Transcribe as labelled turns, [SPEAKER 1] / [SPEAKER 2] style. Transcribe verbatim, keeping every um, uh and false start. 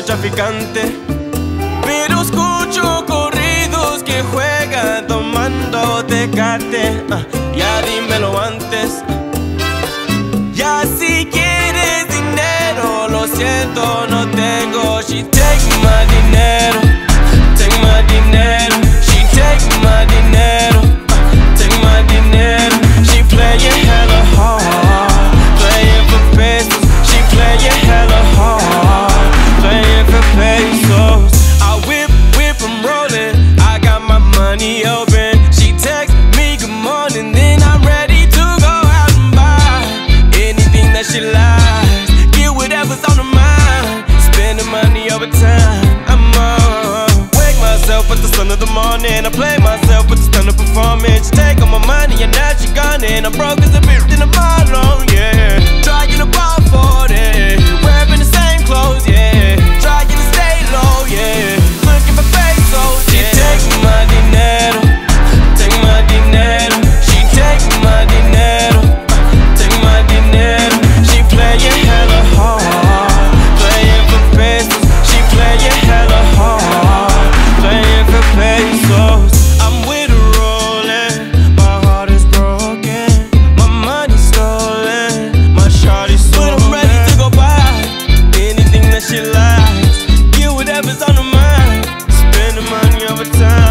[SPEAKER 1] soy traficante, pero escucho corridos que juegan tomando Tecate. uh, Ya dímelo antes. Ya si quieres dinero, lo siento, no tengo. She take my dinero, take my dinero. She take my dinero, take my dinero. She playing hella hard, playing for pesos. She playing hella hard, playing for pesos. I whip, whip, I'm rolling, I got my money open. She text me good morning, then I'm ready to go out and buy anything that she likes. Get whatever's on her mind, spending money over time. I'm on. Wake myself with the sun of the morning, I play myself with the stunning performance. She take all my money and now she gone, and I'm broke as a bitch in a bottle, yeah. Trying to ball forty, wearing the same clothes, yeah. Trying to stay low, yeah. Looking for pesos, yeah. She take my dinero, take my dinero. She take my dinero, take my dinero. She playing hella hard, playing for pesos. She playing hella hard, playing for pesos. I'm with her rolling, my heart is broken, my money stolen, my shawty's stolen. But I'm ready to go buy anything that she likes, get whatever's on her mind, spend the money over time.